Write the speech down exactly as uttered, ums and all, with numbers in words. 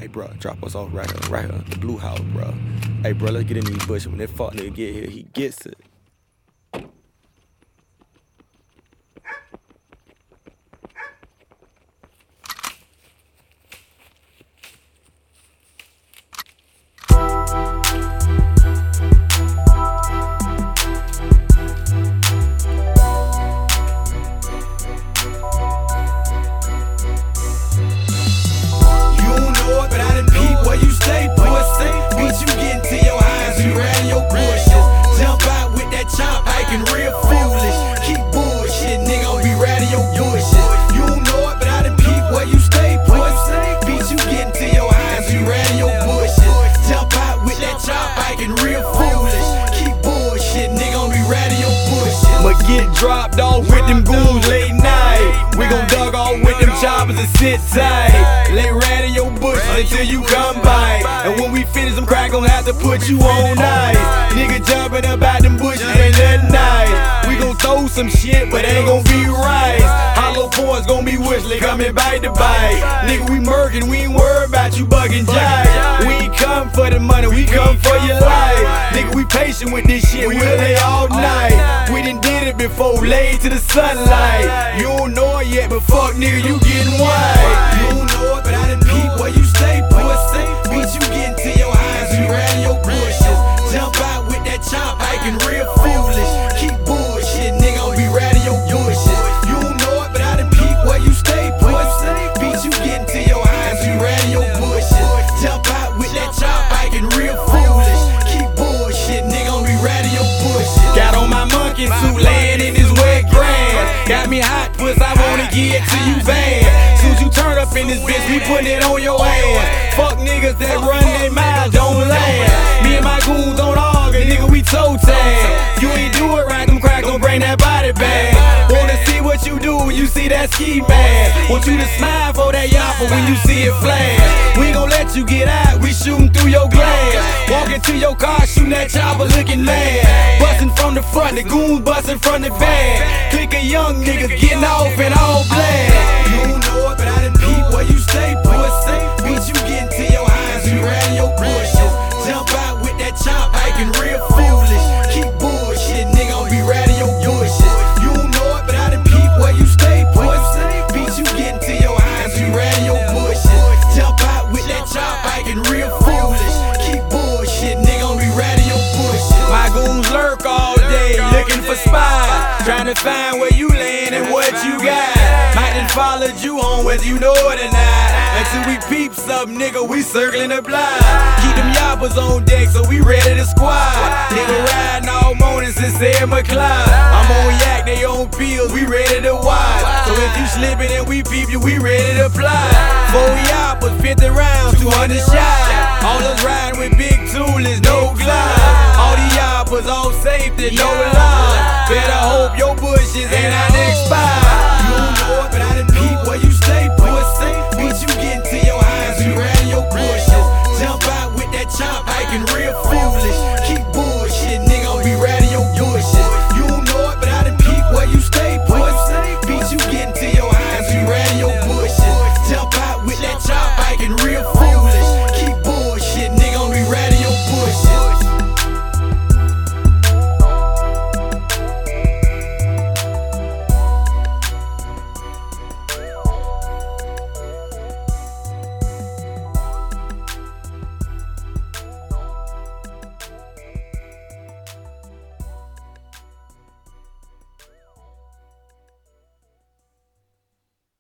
Hey, bro, drop us off right here, right here, the blue house, bro. Hey, bro, let's get in these bushes. When that fuck nigga get here, he gets it. Get dropped off with them goons late night. We gon' dug off with them choppers and sit tight. Lay radio bushes until you come by. And when we finish, them crack gon' have to put you on ice. Nigga jumping up out them bushes ain't that nice. We gon' throw some shit, but ain't gon' be right. Hollow points gon' be whistling, coming bite to bite. Nigga, we murkin', we ain't worried about you bugging jive. We ain't come for the money, we come for your life. Nigga, we patient with this shit, we'll lay all night. We done did it before, laid to the sunlight. You don't know it yet, but fuck nigga, you getting white. You don't know it, but I done peep where you stay, pussy. Bitch, you getting to your eyes, you riding your bushes. Jump out with that chop, acting real foolish. Keep bullshit, nigga, I'll be riding your bushes. You don't know it, but I done peep where you stay, pussy. Bitch, you getting to your eyes, you riding your bushes. Jump out with that chop, acting real foolish. Keep bullshit, nigga, I'll be riding your bushes. Got on my monkey suit, laying in this wet grass. Got me hot, puss, I wanna get to you bad. Soon as you turn up in this bitch, we put it on your ass. Fuck niggas that run their mouths, don't last. Me and my goons don't argue, nigga, we toe tag. You ain't do it right, them crack gon' bring that body back. Wanna see what you do when you see that ski mask. Want you to smile for that yapper when you see it flash. We gon' let you get out, we shootin' through your glass. Walk into your car, shootin' that chopper looking mad. Bustin' from the front, the goons bustin' from the back. Click a young nigga getting off in all black. You don't know it, but I done peep where you stay, pussy. Bitch, you getting to your eyes, you riding your bushes. Jump out with that chop, acting real foolish. Keep bullshit, nigga, I'll be riding your bushes. You don't know it, but I done peep where you stay, pussy. Bitch, you getting to your eyes, you riding your bushes. Jump out with that chop, acting real foolish. Keep bullshit, nigga, I'll be riding your bushes. My goons lurk all day, looking for spies, trying to find where you land and what you got. Might done followed you home whether you know it or not. Until we peep something, nigga, we circling the block. Keep them yappers on deck so we ready to squad. Nigga riding all morning since seven o'clock. I'm on yak, they on pills, we ready to watch. So if you slippin' and we peep you, we ready to fly. Four yappers, fifty rounds, two hundred shots. All us riding with big toolers, no glide. All these yappers on safety, no line. Better hope your bushes ain't our next spot. You don't know it, but I done peep where you stay, pussy. Bitch, you getting to your eyes, you riding your bushes. Jump out with that chop, acting real foolish. Keep bullshit, nigga, I'll be riding your bushes. You don't know it, but I done peep where you stay, pussy. Bitch, you getting to your eyes, you riding your bushes. Jump out with that chop, acting real foolish.